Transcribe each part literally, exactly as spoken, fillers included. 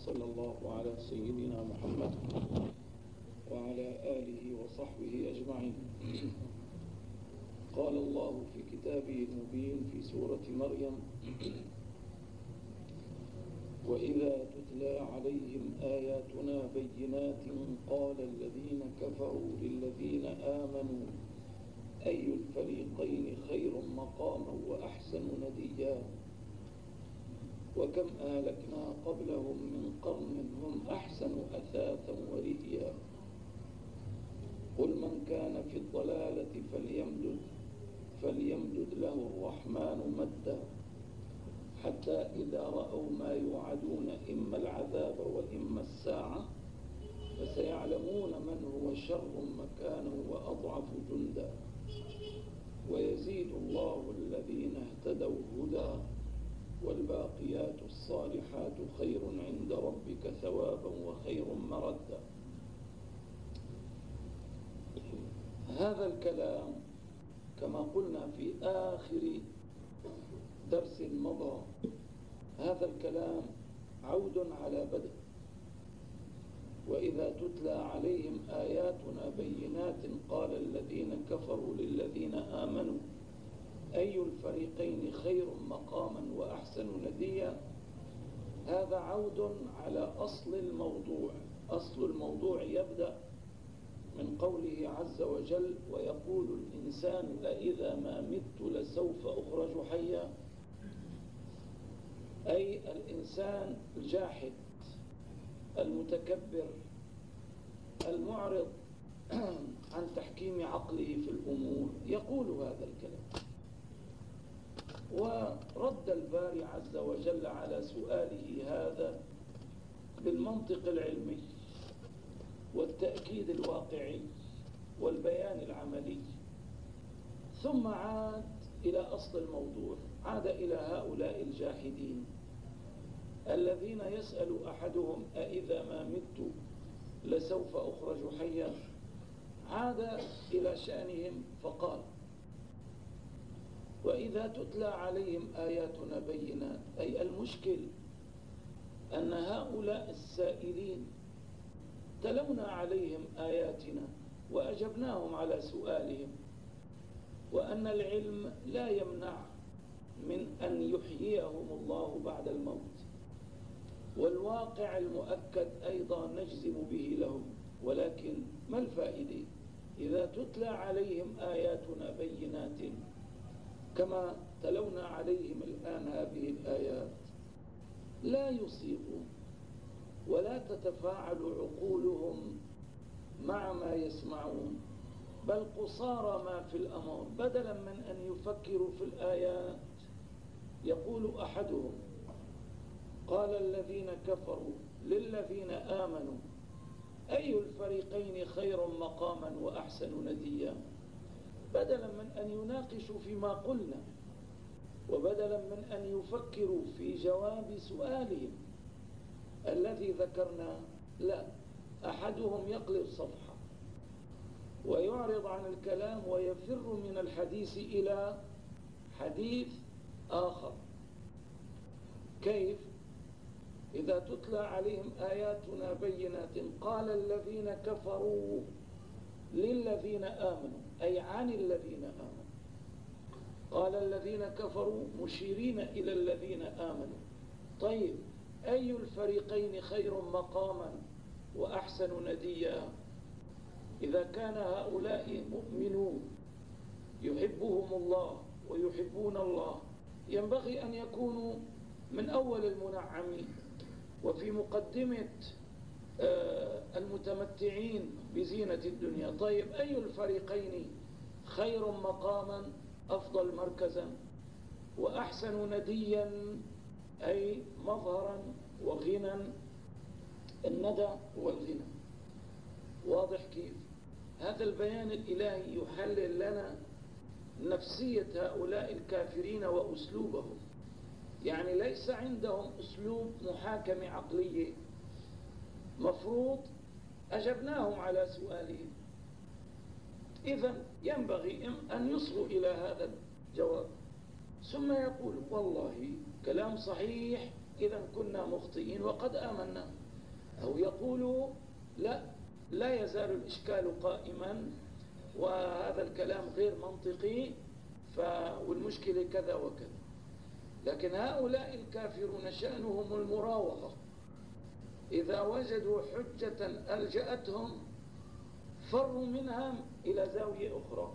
وصلى الله على سيدنا محمد وعلى آله وصحبه أجمعين. قال الله في كتابه المبين في سورة مريم: وإذا تتلى عليهم آياتنا بينات قال الذين كفروا للذين آمنوا أي الفريقين خير مقاما وأحسن نديا وكم أهلكنا قبلهم من قرن هم أحسن أثاثا ورئيا قل من كان في الضلالة فليمدد فليمدد له الرحمن مدا حتى إذا رأوا ما يوعدون إما العذاب وإما الساعة فسيعلمون من هو شر مكانا وأضعف جندا ويزيد الله الذين اهتدوا هدى والباقيات الصالحات خير عند ربك ثوابا وخير مردا. هذا الكلام كما قلنا في آخر درس مضى، هذا الكلام عود على بدء: وإذا تتلى عليهم آياتنا بينات قال الذين كفروا للذين آمنوا أي الفريقين خير مقاما وأحسن نديا. هذا عود على أصل الموضوع. أصل الموضوع يبدأ من قوله عز وجل: ويقول الإنسان أإذا ما مت لسوف أخرج حيا. أي الإنسان الجاحد المتكبر المعرض عن تحكيم عقله في الأمور يقول هذا الكلام. ورد الباري عز وجل على سؤاله هذا بالمنطق العلمي والتأكيد الواقعي والبيان العملي، ثم عاد إلى أصل الموضوع، عاد إلى هؤلاء الجاحدين الذين يسأل أحدهم أإذا ما مت لسوف أخرج حيا. عاد إلى شأنهم فقال: وإذا تتلى عليهم آياتنا بينات. أي المشكل أن هؤلاء السائلين تلونا عليهم آياتنا وأجبناهم على سؤالهم، وأن العلم لا يمنع من أن يحييهم الله بعد الموت، والواقع المؤكد أيضا نجزم به لهم. ولكن ما الفائدة إذا تتلى عليهم آياتنا بينات كما تلونا عليهم الآن هذه الآيات؟ لا يصيغون ولا تتفاعل عقولهم مع ما يسمعون، بل قصارى ما في الأمر. بدلا من أن يفكروا في الآيات يقول أحدهم: قال الذين كفروا للذين آمنوا أي الفريقين خير مقاما وأحسن نديا. بدلا من أن يناقشوا فيما قلنا، وبدلا من أن يفكروا في جواب سؤالهم الذي ذكرنا، لا، أحدهم يقلب صفحة ويعرض عن الكلام ويفر من الحديث إلى حديث آخر. كيف؟ إذا تتلى عليهم آياتنا بينات قال الذين كفروا للذين آمنوا، أي عن الذين آمنوا. قال الذين كفروا مشيرين إلى الذين آمنوا. طيب، أي الفريقين خير مقاما وأحسن نديا؟ إذا كان هؤلاء مؤمنون يحبهم الله ويحبون الله، ينبغي أن يكونوا من أول المنعمين وفي مقدمة المتمتعين بزينة الدنيا. طيب، أي الفريقين خير مقاما، أفضل مركزا، وأحسن نديا، أي مظهرا وغنى، الندى والغنى. واضح كيف؟ هذا البيان الإلهي يحلل لنا نفسية هؤلاء الكافرين وأسلوبهم. يعني ليس عندهم أسلوب محاكمة عقلية مفروض أجبناهم على سؤالهم، إذن ينبغي أن يصغوا إلى هذا الجواب. ثم يقول: والله كلام صحيح إذا كنا مخطئين وقد آمنا، أو يقولوا لا لا يزال الإشكال قائما وهذا الكلام غير منطقي ف... والمشكلة كذا وكذا. لكن هؤلاء الكافرون شأنهم المراوغة، إذا وجدوا حجة ألجأتهم فروا منها إلى زاوية أخرى،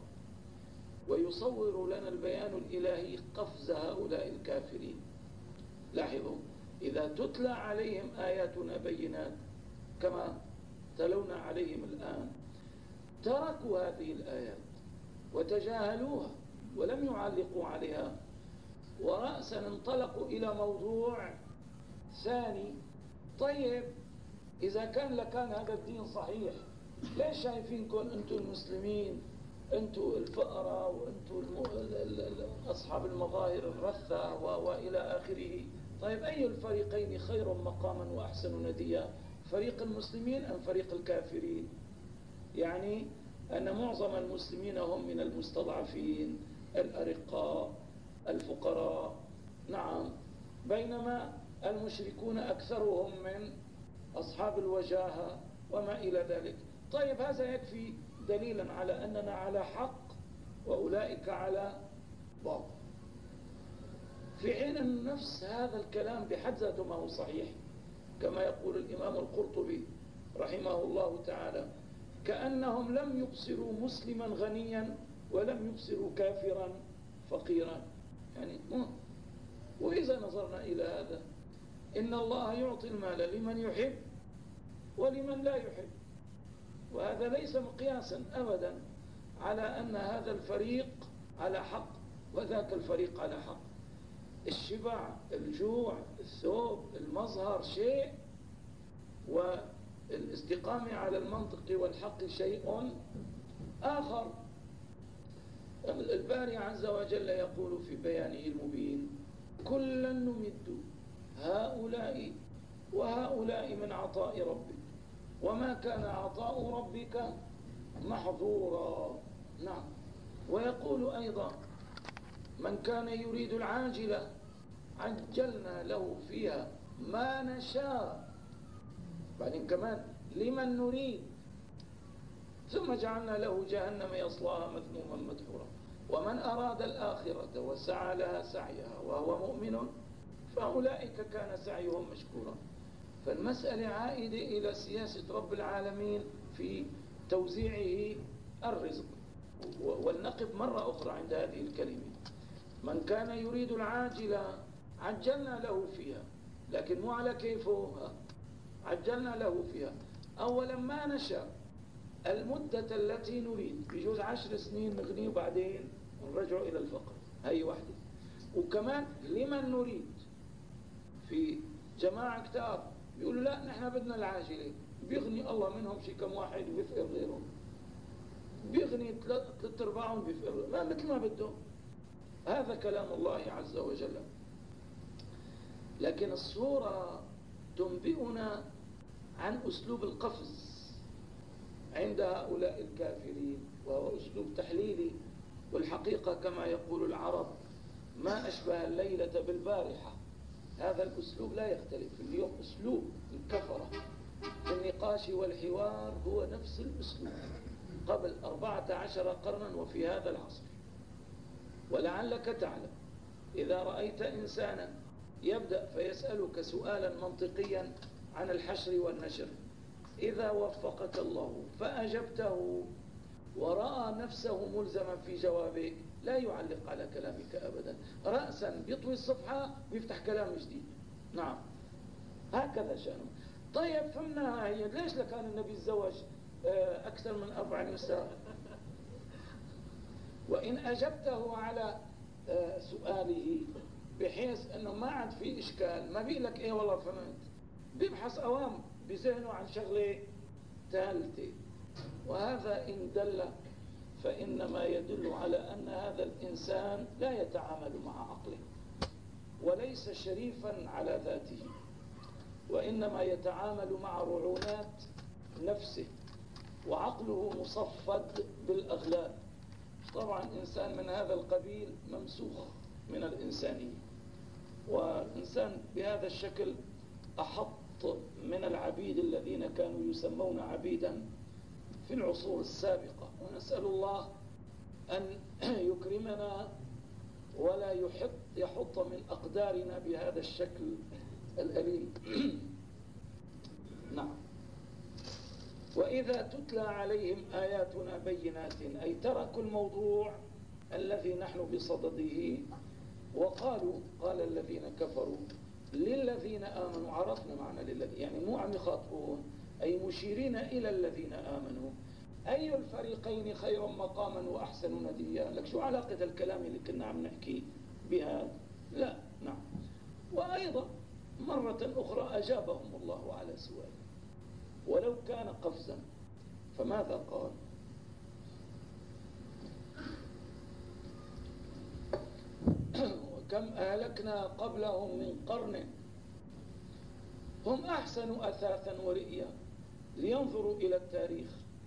ويصور لنا البيان الإلهي قفز هؤلاء الكافرين. لاحظوا، إذا تتلى عليهم آياتنا بينات كما تلونا عليهم الآن، تركوا هذه الآيات وتجاهلوها ولم يعلقوا عليها، ورأسا انطلقوا إلى موضوع ثاني. طيب إذا كان لكان هذا الدين صحيح، ليش شايفينكم أنتم المسلمين أنتم الفقراء وأنتم أصحاب المظاهر الرثة وإلى آخره؟ طيب أي الفريقين خير مقاما وأحسن نديا، فريق المسلمين أم فريق الكافرين؟ يعني أن معظم المسلمين هم من المستضعفين الأرقاء الفقراء، نعم، بينما المشركون أكثرهم من أصحاب الوجاهة وما إلى ذلك. طيب هذا يكفي دليلا على أننا على حق وأولئك على باطل، في حين نفس هذا الكلام بحد ذاته ما هو صحيح، كما يقول الإمام القرطبي رحمه الله تعالى: كأنهم لم يبصروا مسلما غنيا ولم يبصروا كافرا فقيرا. يعني وإذا نظرنا إلى هذا، إن الله يعطي المال لمن يحب ولمن لا يحب، وهذا ليس مقياسا أبدا على أن هذا الفريق على حق وذاك الفريق على حق. الشبع، الجوع، الثوب، المظهر شيء، والاستقامة على المنطق والحق شيء آخر. الباري عز وجل يقول في بيانه المبين: كلا نمد هؤلاء وهؤلاء من عطاء ربك وما كان عطاء ربك محظورا. نعم. ويقول أيضا: من كان يريد العاجلة عجلنا له فيها ما نشاء، بعدين كمان لمن نريد، ثم جعلنا له جهنم يصلاها مذموما مدحورا. ومن أراد الآخرة وسعى لها سعيها وهو مؤمن فأولئك كان سعيهم مشكورا. فالمسألة عائدة إلى سياسة رب العالمين في توزيعه الرزق. ولنقف مرة أخرى عند هذه الكلمة: من كان يريد العاجلة عجلنا له فيها، لكن مو على كيفه، عجلنا له فيها. أولا ما نشاء المدة التي نريد، بجوز عشر سنين نغني وبعدين نرجع إلى الفقر، هي واحدة. وكمان لمن نريد، في جماعة كتار بيقولوا لا نحن بدنا العاجلة، بيغني الله منهم شي كم واحد وبيفقر غيرهم، بيغني ثلاث ارباعهم بيفقر ما مثل ما بده. هذا كلام الله عز وجل. لكن الصورة تنبئنا عن أسلوب القفز عند هؤلاء الكافرين، وهو أسلوب تحليلي. والحقيقة كما يقول العرب: ما أشبه الليلة بالبارحة. هذا الأسلوب لا يختلف. اليوم أسلوب الكفرة في النقاش والحوار هو نفس الأسلوب قبل أربعة عشر قرنا وفي هذا العصر. ولعلك تعلم إذا رأيت إنسانا يبدأ فيسألك سؤالا منطقيا عن الحشر والنشر، إذا وفقك الله فأجبته ورأى نفسه ملزما في جوابك لا يعلق على كلامك أبدا، رأسا بيطوي الصفحة ويفتح كلام جديد. نعم، هكذا شأنه. طيب فهمناها هي. ليش لكان النبي تزوج أكثر من أربع نساء؟ وإن أجبته على سؤاله بحيث أنه ما عاد في إشكال، ما بيقول لك إيه والله فهمت، بيبحث أوام بذهنه عن شغلة ثالثة. وهذا إن دل فإنما يدل على أن هذا الإنسان لا يتعامل مع عقله، وليس شريفا على ذاته، وإنما يتعامل مع رعونات نفسه، وعقله مصفد بالأغلال. طبعا إنسان من هذا القبيل ممسوخ من الإنسانية. ونسأل الإنسان بهذا الشكل أحط من العبيد الذين كانوا يسمون عبيدا في العصور السابقة. ونسأل الله أن يكرمنا ولا يحط يحط من أقدارنا بهذا الشكل الأليم. نعم. وإذا تتلى عليهم آياتنا بينات، أي تركوا الموضوع الذي نحن بصدده وقالوا، قال الذين كفروا للذين آمنوا، عرفنا معنى للذين، يعني مو عم يخاطبون، أي مشيرين إلى الذين آمنوا، أي الفريقين خير مقاما وأحسن نديا. لك شو علاقة الكلام اللي كنا عم نحكي بها؟ لا. نعم. وأيضا مرة أخرى أجابهم الله على سؤاله ولو كان قفزا، فماذا قال؟ وكم أهلكنا قبلهم من قرن هم أحسن أثاثا ورئيا لينظروا إلى التاريخ.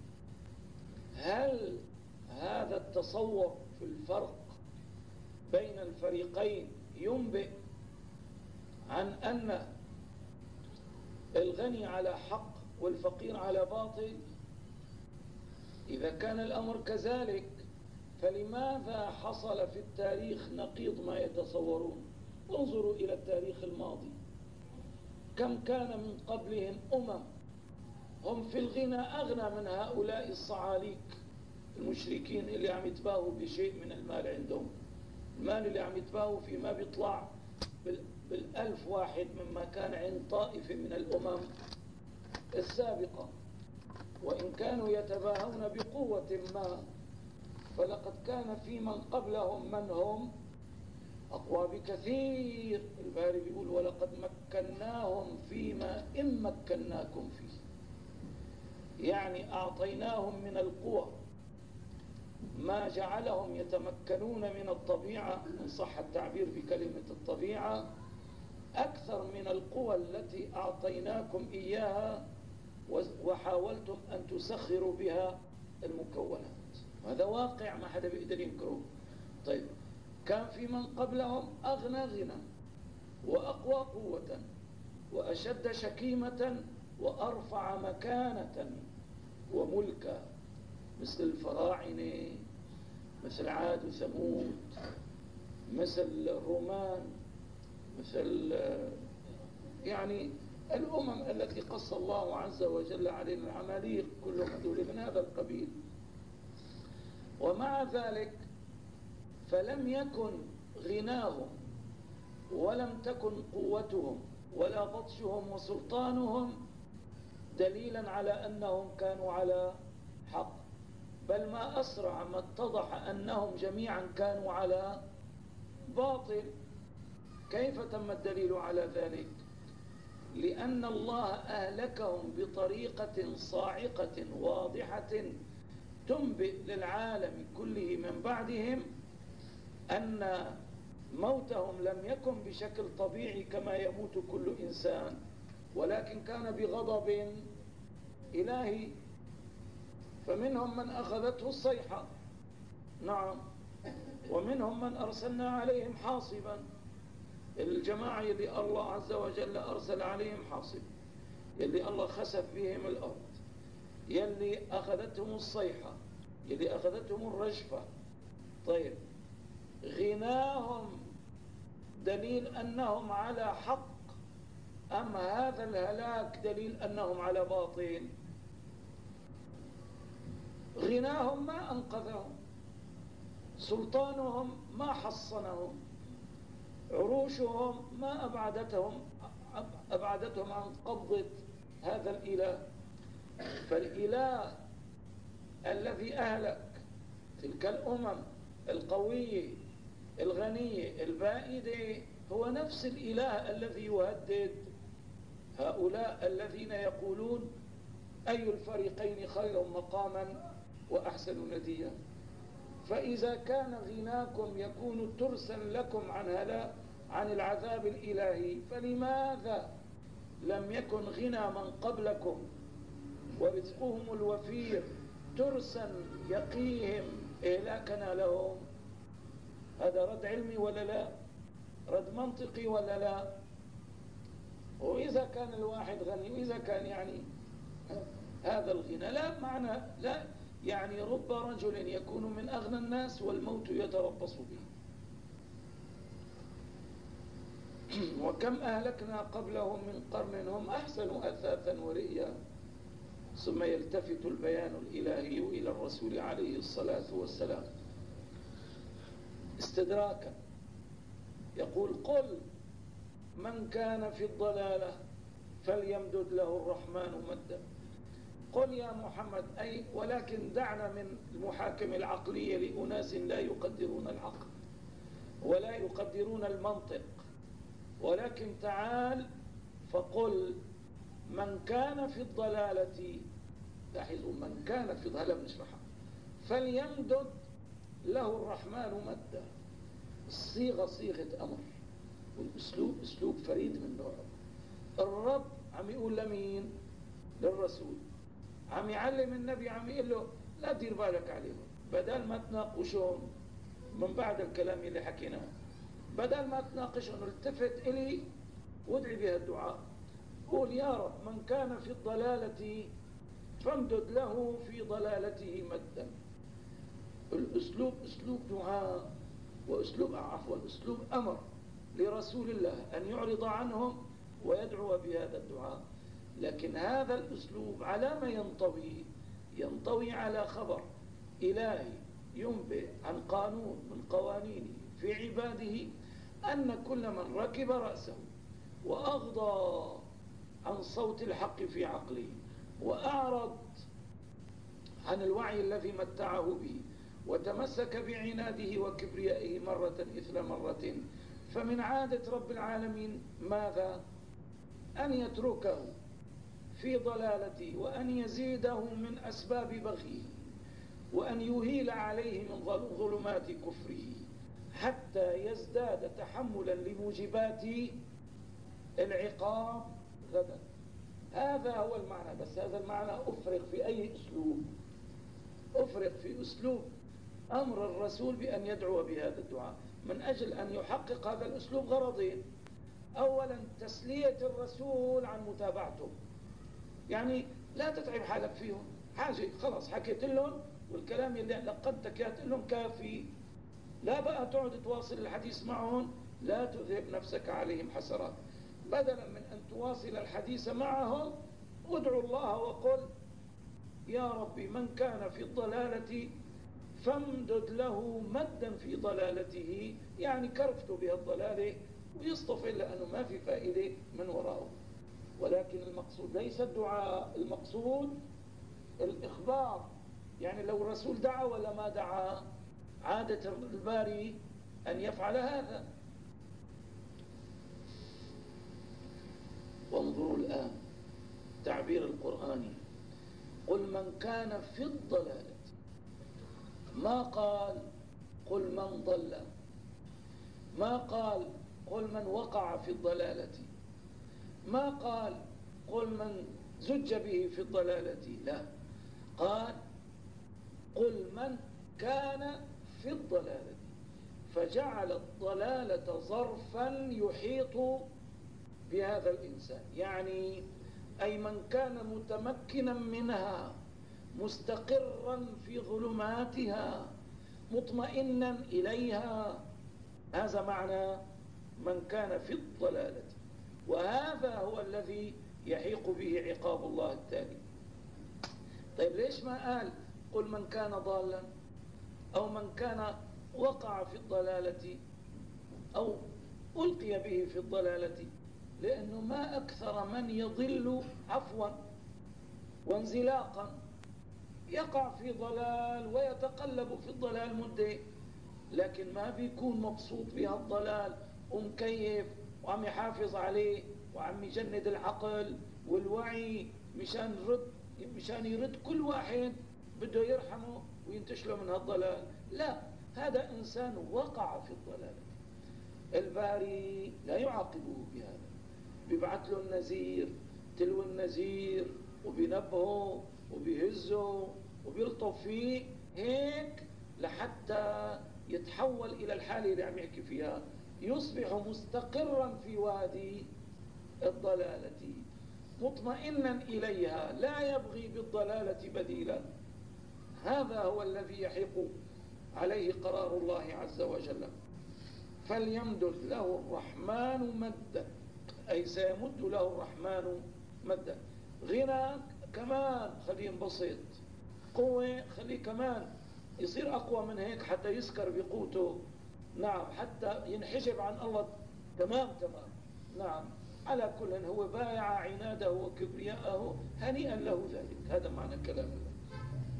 هل هذا التصور في الفرق بين الفريقين ينبئ عن أن الغني على حق والفقير على باطل؟ إذا كان الأمر كذلك فلماذا حصل في التاريخ نقيض ما يتصورون؟ انظروا إلى التاريخ الماضي، كم كان من قبلهم أمم هم في الغنى أغنى من هؤلاء الصعاليك المشركين اللي عم يتباهوا بشيء من المال عندهم. المال اللي عم يتباهوا فيه ما بيطلع بالألف واحد مما كان عند طائفة من الأمم السابقة، وإن كانوا يتباهون بقوة ما فلقد كان في من قبلهم من هم أقوى بكثير. الباري بيقول ولقد مكناهم فيما إن مكناكم فيه، يعني أعطيناهم من القوى ما جعلهم يتمكنون من الطبيعة، إن صح التعبير بكلمة الطبيعة، أكثر من القوى التي أعطيناكم إياها وحاولتم أن تسخروا بها المكونات. هذا واقع ما حدا بيقدر ينكره. طيب، كان في من قبلهم أغنى غنى وأقوى قوة وأشد شكيمة وأرفع مكانة وملكا، مثل الفراعنة، مثل عاد وثمود، مثل الرومان، مثل يعني الأمم التي قص الله عز وجل علينا العماليق، كلهم هذول من هذا القبيل. ومع ذلك فلم يكن غناهم ولم تكن قوتهم ولا بطشهم وسلطانهم دليلا على أنهم كانوا على حق، بل ما أسرع ما اتضح أنهم جميعا كانوا على باطل. كيف تم الدليل على ذلك؟ لأن الله أهلكهم بطريقة صاعقة واضحة تنبئ للعالم كله من بعدهم أن موتهم لم يكن بشكل طبيعي كما يموت كل إنسان، ولكن كان بغضب إلهي. فمنهم من أخذته الصيحة، نعم، ومنهم من أرسلنا عليهم حاصبا، الجماعة اللي الله عز وجل أرسل عليهم حاصب، يلي الله خسف بهم الأرض، يلي أخذتهم الصيحة، يلي أخذتهم الرجفة. طيب، غناهم دليل أنهم على حق أم هذا الهلاك دليل أنهم على باطل؟ غناهم ما أنقذهم، سلطانهم ما حصنهم، عروشهم ما أبعدتهم أبعدتهم عن قبضة هذا الإله. فالإله الذي أهلك تلك الأمم القوية الغنية البائدة هو نفس الإله الذي يهدد هؤلاء الذين يقولون أي الفريقين خير مقاما وأحسن نديا. فإذا كان غناكم يكون ترسا لكم عن هلاك عن العذاب الإلهي، فلماذا لم يكن غنى من قبلكم ورزقهم الوفير ترسا يقيهم إهلاكنا لهم؟ هذا رد علمي ولا لا؟ رد منطقي ولا لا؟ وإذا كان الواحد غني وإذا كان يعني هذا الغنى لا معنى لا يعني رب رجل يكون من أغنى الناس والموت يتربص به. وكم أهلكنا قبلهم من قرن هم أحسن أثاثا ورئيا ثم يلتفت البيان الإلهي إلى الرسول عليه الصلاة والسلام استدراكا يقول قل من كان في الضلالة فليمدد له الرحمن مدا. قل يا محمد أي ولكن دعنا من المحاكمة العقلية لأناس لا يقدرون العقل ولا يقدرون المنطق، ولكن تعال فقل من كان في الضلالة، لاحظوا من كان في الضلالة بنشرحها، فليمدد له الرحمن مدا. الصيغة صيغة أمر والأسلوب أسلوب فريد من نوعه. الرب عم يقول لمين؟ للرسول، عم يعلم النبي، عم يقول له لا تدير بالك عليهم، بدل ما تناقشهم من بعد الكلام اللي حكيناه، بدل ما تناقشهم التفت إلي وادعي بها الدعاء، قول يا رب من كان في الضلالة فامدد له في ضلالته مدا. الأسلوب أسلوب دعاء وأسلوب عفوا أسلوب أمر لرسول الله أن يعرض عنهم ويدعو بهذا الدعاء. لكن هذا الأسلوب على ما ينطوي ينطوي على خبر إلهي ينبئ عن قانون من قوانينه في عباده أن كل من ركب رأسه وأغضى عن صوت الحق في عقله وأعرض عن الوعي الذي متعه به وتمسك بعناده وكبريائه مرة إثر مرة، فمن عادة رب العالمين ماذا؟ أن يتركه في ضلالته وأن يزيده من أسباب بغيه وأن يهيل عليه من ظلمات كفره حتى يزداد تحملا لموجبات العقاب غدا. هذا هو المعنى، بس هذا المعنى أفرغ في أي أسلوب؟ أفرغ في أسلوب أمر الرسول بأن يدعو بهذا الدعاء من أجل أن يحقق هذا الأسلوب غرضين. أولا تسلية الرسول عن متابعته، يعني لا تتعب حالك فيهم، حاجة خلاص حكيت لهم والكلام اللي لقدتك يا لهم كافي، لا بقى تقعد تواصل الحديث معهم، لا تذهب نفسك عليهم حسرات. بدلا من أن تواصل الحديث معهم ادعو الله وقل يا ربي من كان في الضلالة فامدد له مدا في ضلالته، يعني كرفته بها الضلالة ويصطفي لأنه ما في فائدة من وراءه. ولكن المقصود ليس الدعاء، المقصود الإخبار. يعني لو الرسول دعا ولا ما دعا، عادة الباري أن يفعل هذا. وانظروا الآن تعبير القرآني، قل من كان في الضلالة، ما قال قل من ضل، ما قال قل من وقع في الضلالة، ما قال قل من زج به في الضلالة، لا، قال قل من كان في الضلالة، فجعل الضلالة ظرفا يحيط بهذا الإنسان، يعني أي من كان متمكنا منها مستقرا في ظلماتها مطمئنا إليها، هذا معنى من كان في الضلالة. وهذا هو الذي يحيق به عقاب الله التالي. طيب ليش ما قال قل من كان ضالا أو من كان وقع في الضلالة أو ألقي به في الضلالة؟ لأنه ما أكثر من يضل عفوا وانزلاقا، يقع في ضلال ويتقلب في الضلال مدة، لكن ما بيكون مبسوط بها الضلال ومكيف وعم يحافظ عليه وعم يجند العقل والوعي مشان يرد مشان يرد كل واحد بده يرحمه وينتشله من هالضلال. لا، هذا إنسان وقع في الضلال. الباري لا يعاقبه بهذا، بيبعث له النذير تلو النذير وبينبهه وبيهزه وبيلطف فيه هيك لحتى يتحول إلى الحالة اللي عم يحكي فيها يصبح مستقرا في وادي الضلالة مطمئنا إليها لا يبغي بالضلالة بديلا. هذا هو الذي يحق عليه قرار الله عز وجل. فليمدد له الرحمن مدا، أي سيمد له الرحمن مدا. غنى كمان خليه بسيط، قوة خليه كمان يصير أقوى من هيك حتى يسكر بقوته، نعم، حتى ينحجب عن الله تمام تمام، نعم. على كل هو بايع عناده وكبرياءه هنيئا له ذلك. هذا معنى كلام الله.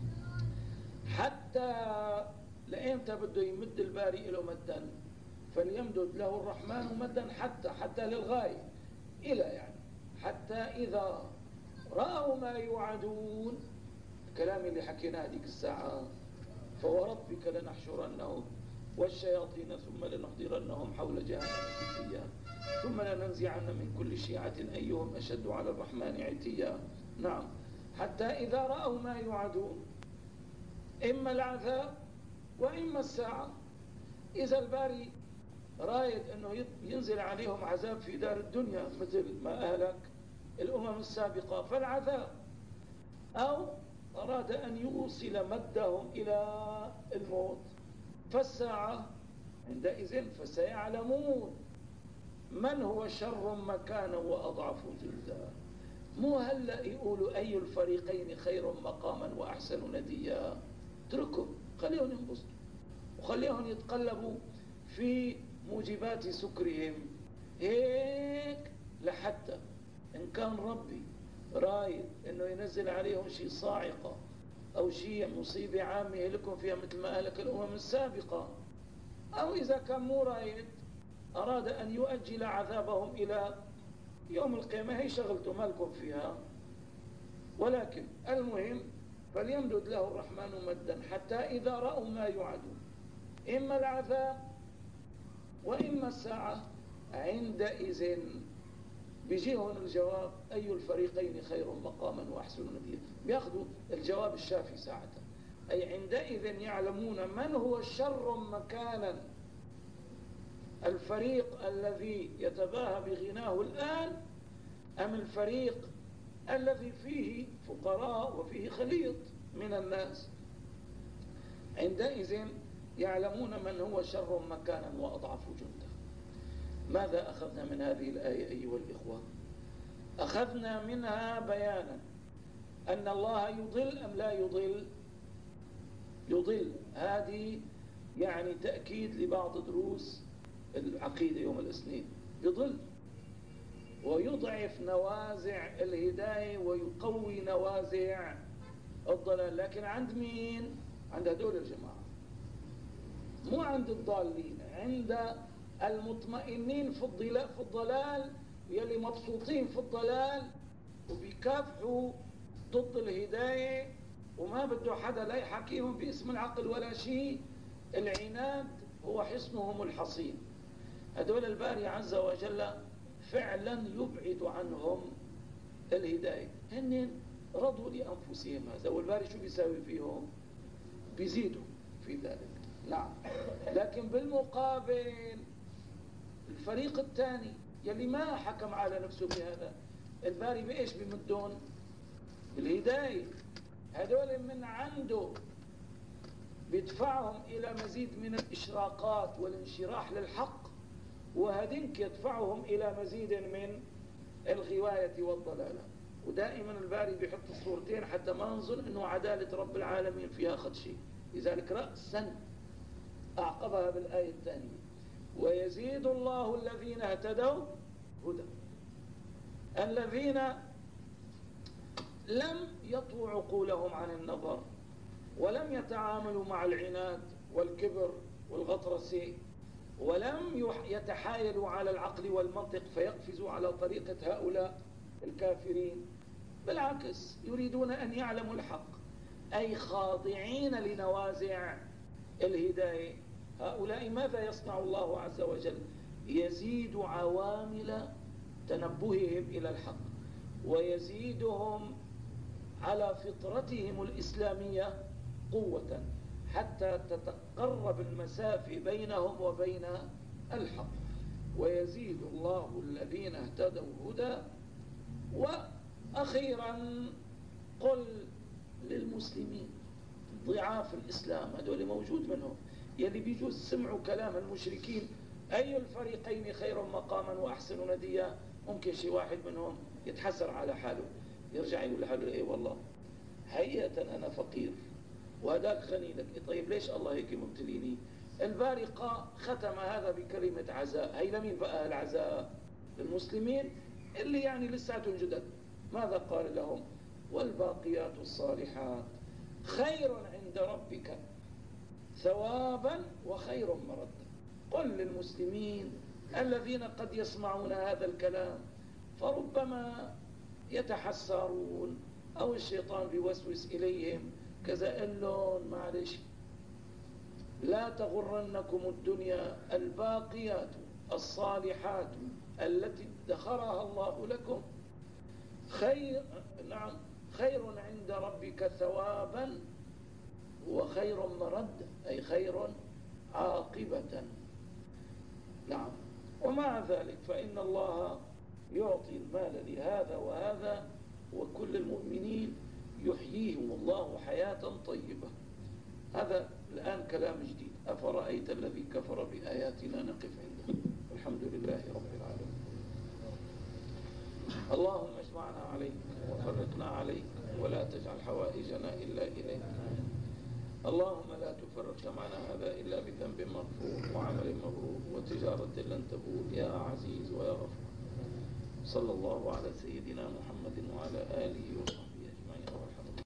حتى لإمتى بده يمد الباري له مدا؟ فليمدد له الرحمن مدا حتى حتى للغاية، إلى يعني حتى إذا رأوا ما يوعدون، الكلام اللي حكيناه هذيك الساعة، فوربك لنحشرنهم والشياطين ثم لنحضرنهم حول جهنم جثيا ثم لننزعن من كل شيعة أيهم أشد على الرحمن عتيا. نعم، حتى إذا رأوا ما يوعدون، إما العذاب وإما الساعة. إذا الباري رايد أنه ينزل عليهم عذاب في دار الدنيا مثل ما أهلك الأمم السابقة فالعذاب، أو أراد أن يوصل مدهم إلى الموت فالساعة، عندئذ فسيعلمون من هو شر مكانا وأضعف جندا. مو هلأ يقولوا أي الفريقين خير مقاما وأحسن نديا. اتركوا، خليهم ينبسطوا وخليهم يتقلبوا في موجبات سكرهم هيك، لحتى إن كان ربي رايد إنه ينزل عليهم شيء صاعقة أو شيء مصيبة عامة يهلكهم فيها مثل ما أهلك الأمم السابقة، أو إذا كان مو رايد أراد أن يؤجل عذابهم إلى يوم القيامة، هي شغلته ما لكم فيها. ولكن المهم فليمدد له الرحمن مدا حتى إذا رأوا ما يوعدون، إما العذاب وإما الساعة، عندئذ بيجيهم الجواب أي الفريقين خير مقاما وأحسن نديا. بياخذوا الجواب الشافي ساعتها، أي عندئذ يعلمون من هو شر مكانا، الفريق الذي يتباهى بغناه الآن أم الفريق الذي فيه فقراء وفيه خليط من الناس. عندئذ يعلمون من هو شر مكانا وأضعف جندا. ماذا أخذنا من هذه الآية أيها الإخوة؟ أخذنا منها بيانا أن الله يضل أم لا يضل؟ يضل. هذه يعني تأكيد لبعض دروس العقيدة يوم الاثنين. يضل ويضعف نوازع الهداية ويقوي نوازع الضلال، لكن عند مين؟ عند هدول الجماعة، مو عند الضالين، عند المطمئنين في الضلال, في الضلال يلي مبسوطين في الضلال وبيكافحوا ضد الهداية وما بده حدا لا يحكيهم باسم العقل ولا شيء. العناد هو حصنهم الحصين. هدول الباري عز وجل فعلا يبعد عنهم الهداية، هن رضوا لأنفسهم هذا، والباري شو بيساوي فيهم؟ بيزيدوا في ذلك. نعم، لكن بالمقابل الفريق الثاني يلي ما حكم على نفسه بهذا، الباري بإيش بمدون؟ بالهداية. هدول من عنده بيدفعهم إلى مزيد من الإشراقات والانشراح للحق، وهدينك يدفعهم إلى مزيد من الغواية والضلالة. ودائما الباري بيحط الصورتين حتى ما نظن أنه عدالة رب العالمين فيها خد شيء، لذلك رأسا أعقبها بالآية الثانية ويزيد الله الذين اهتدوا هدى. الذين لم يطووا عقولهم عن النظر ولم يتعاملوا مع العناد والكبر والغطرسة ولم يتحايلوا على العقل والمنطق فيقفزوا على طريقة هؤلاء الكافرين، بالعكس يريدون أن يعلموا الحق، أي خاضعين لنوازع الهداية. هؤلاء ماذا يصنع الله عز وجل؟ يزيد عوامل تنبههم إلى الحق ويزيدهم على فطرتهم الإسلامية قوة حتى تتقرب المسافة بينهم وبين الحق. ويزيد الله الذين اهتدوا هدى. وأخيرا قل للمسلمين ضعاف الإسلام هذول موجود منهم يلي بيجوز سمعوا كلام المشركين أي الفريقين خير مقاما وأحسن نديا، ممكن شي واحد منهم يتحسر على حاله يرجع يقول لحاله ايه والله حقيقة أنا فقير وهذاك غني لك، طيب ليش الله هيك مبتليني؟ الباري ختم هذا بكلمة عزاء. هي لمين بقى العزاء؟ للمسلمين اللي يعني لساتهم جدد. ماذا قال لهم؟ والباقيات الصالحات خير عند ربك ثوابا وخير مردا. قل للمسلمين الذين قد يسمعون هذا الكلام فربما يتحسرون أو الشيطان بيوسوس إليهم كذا، قل لهم معلش لا تغرنكم الدنيا، الباقيات الصالحات التي ادخرها الله لكم خير نعم خير عند ربك ثوابا وخير مرد، أي خير عاقبة. نعم. ومع ذلك فإن الله يعطي المال لهذا وهذا، وكل المؤمنين يحييهم الله حياة طيبة. هذا الآن كلام جديد. أفرأيت الذي كفر بآياتنا نقف عنده. الحمد لله رب العالمين. اللهم اجمعنا عليك وفرقنا عليك ولا تجعل حوائجنا إلا إليك. اللهم لا تفرق جمعنا هذا إلا بذنب مغفور وعمل مبرور وتجارة لن تبور يا عزيز ويا غفور. صلى الله على سيدنا محمد وعلى آله وصحبه.